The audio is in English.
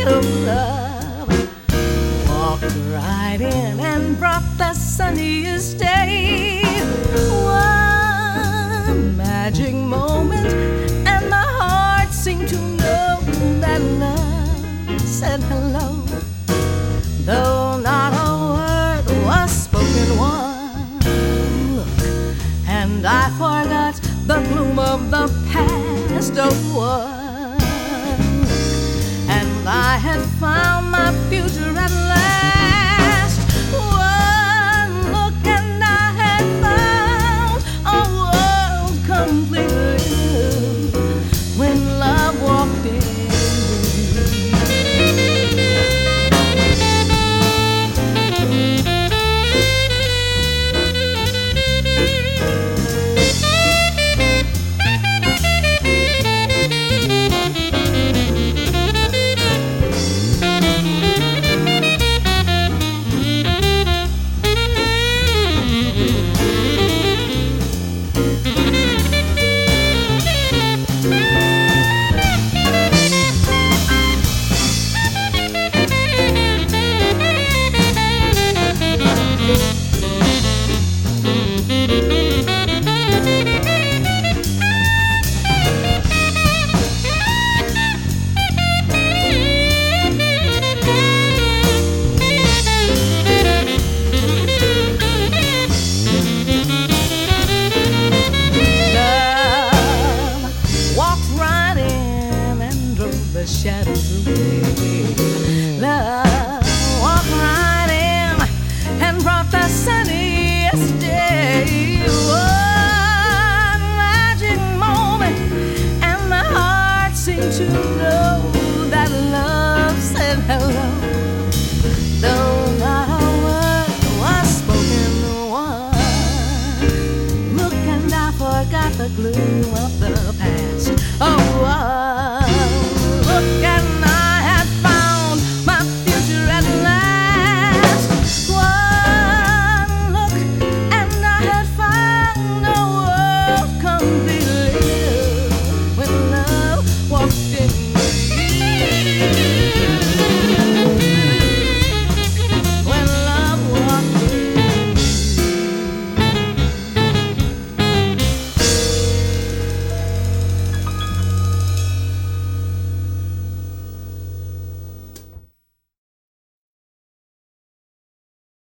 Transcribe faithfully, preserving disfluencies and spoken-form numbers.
of love walked right in and brought the sunniest day. One magic moment, and my heart seemed to know that love said hello, though not a word was spoken. One look, and I forgot the gloom of the past. Oh, one, and I had found my future at last. One look, and I had found a world completely new when love walked in. Shadows away.